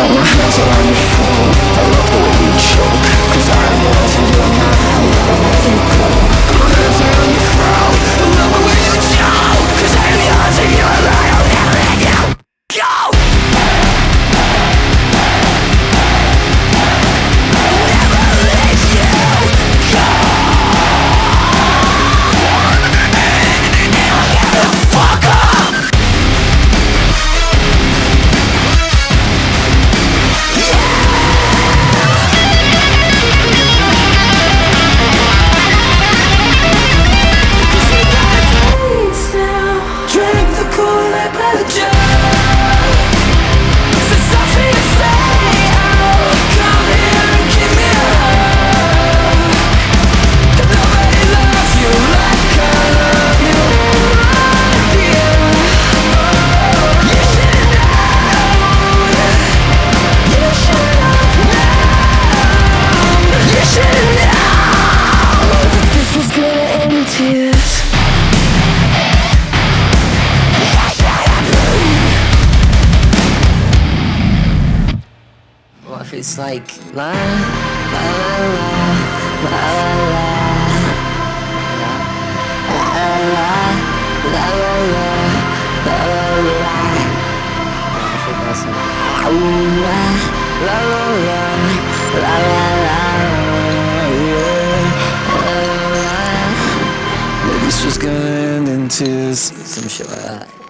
my hands are on your phone. I love the way you choke, 'cause I'm yours and you're not. I love the way you go. My hands are on your phone. I love the way you choke, 'cause I'm yours and you're not. I'll never let you go. What if it's like la la la la la la la la la. I think that's la la la la la. This was gonna end in tears, some shit like that.